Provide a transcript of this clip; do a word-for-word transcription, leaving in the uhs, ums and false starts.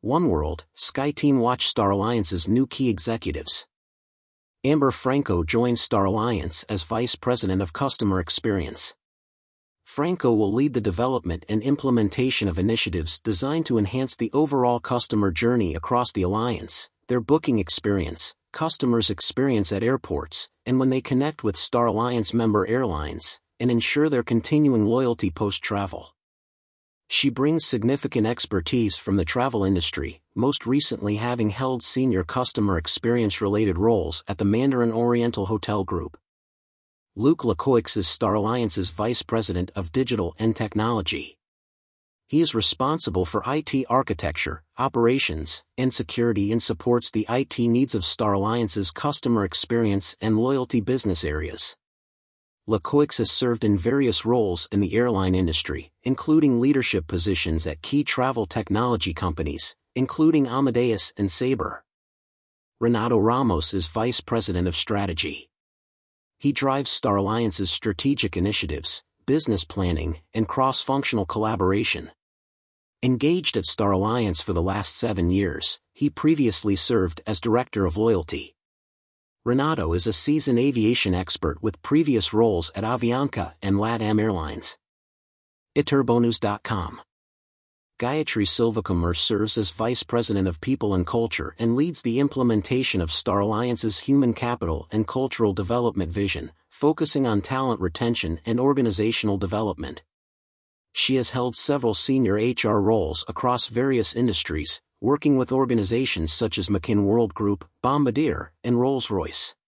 OneWorld, SkyTeam watch Star Alliance's new key executives. Amber Franco joins Star Alliance as Vice President of Customer Experience. Franco will lead the development and implementation of initiatives designed to enhance the overall customer journey across the Alliance, their booking experience, customers' experience at airports, and when they connect with Star Alliance member airlines, and ensure their continuing loyalty post-travel. She brings significant expertise from the travel industry, most recently having held senior customer experience-related roles at the Mandarin Oriental Hotel Group. Luc Lecoix is Star Alliance's Vice President of Digital and Technology. He is responsible for I T architecture, operations, and security and supports the I T needs of Star Alliance's customer experience and loyalty business areas. Lecoix has served in various roles in the airline industry, including leadership positions at key travel technology companies, including Amadeus and Sabre. Renato Ramos is Vice President of Strategy. He drives Star Alliance's strategic initiatives, business planning, and cross-functional collaboration. Engaged at Star Alliance for the last seven years, he previously served as Director of Loyalty. Renato is a seasoned aviation expert with previous roles at Avianca and LATAM Airlines. Iturbonus dot com. Gayatri Silvakumar serves as Vice President of People and Culture and leads the implementation of Star Alliance's human capital and cultural development vision, focusing on talent retention and organizational development. She has held several senior H R roles across various industries, working with organizations such as McKinsey World Group, Bombardier, and Rolls-Royce.